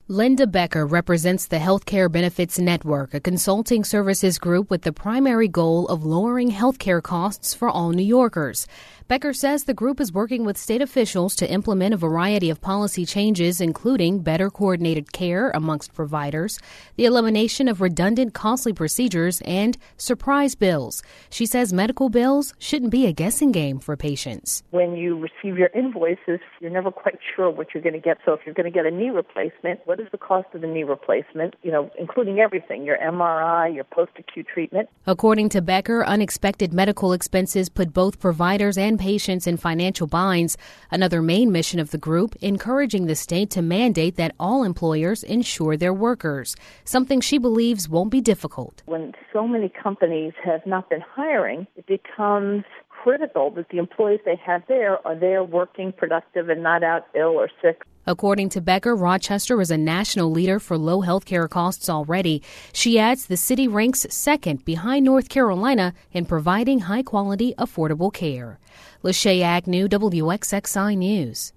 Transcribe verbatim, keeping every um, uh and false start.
Linda Becker represents the Healthcare Benefits Network, a consulting services group with the primary goal of lowering healthcare costs for all New Yorkers. Becker says the group is working with state officials to implement a variety of policy changes, including better coordinated care amongst providers, the elimination of redundant costly procedures, and surprise bills. She says medical bills shouldn't be a guessing game for patients. When you receive your invoices, you're never quite sure what you're going to get. So if you're going to get a knee replacement, what is the cost of the knee replacement, you know, including everything, your M R I, your post-acute treatment. According to Becker, unexpected medical expenses put both providers and patients in financial binds. Another main mission of the group, encouraging the state to mandate that all employers insure their workers, something she believes won't be difficult. When so many companies have not been hiring, it becomes critical that the employees they have there are there working productive and not out ill or sick. According to Becker, Rochester is a national leader for low health care costs already. She adds the city ranks second behind North Carolina in providing high-quality, affordable care. Lachey Agnew, W X X I News.